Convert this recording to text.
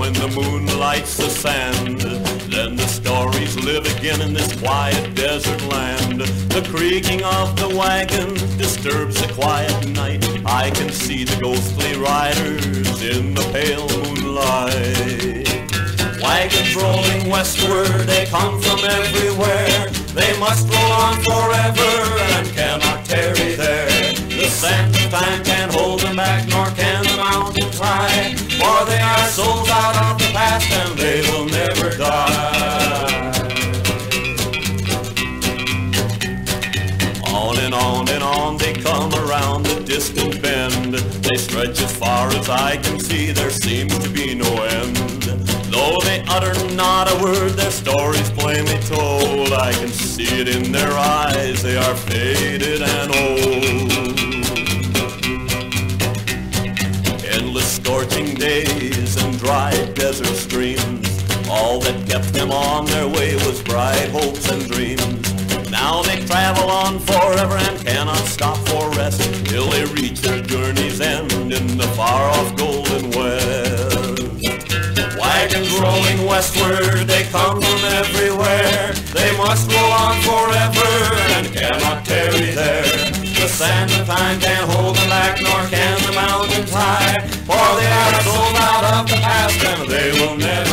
when the moon lights the sand, then the stories live again in this quiet desert land. The creaking of the wagon disturbs the quiet night. I can see the ghostly riders in the pale moonlight. Wagons rolling westward, they come from everywhere. They must roll on forever and cannot tarry there. The sands of time can't hold them back, nor can the mountains hide, for they are souls out of the past and they will never die. On and on they come around the distant bend. They stretch as far as I can see, there seems to be no end. Though they utter not a word, their stories plainly told. I can see it in their eyes, they are faded and old. Endless scorching days and dry desert streams, all that kept them on their way was bright hopes and dreams. Now they travel on forever and cannot stop for rest, till they reach their journey's end in the far-off golden west. Wagons rolling westward, they come from everywhere. They must roll on forever and cannot tarry there. The sands of time can't hold them back, nor can the mountains hide, for they are sold out of the past and they will never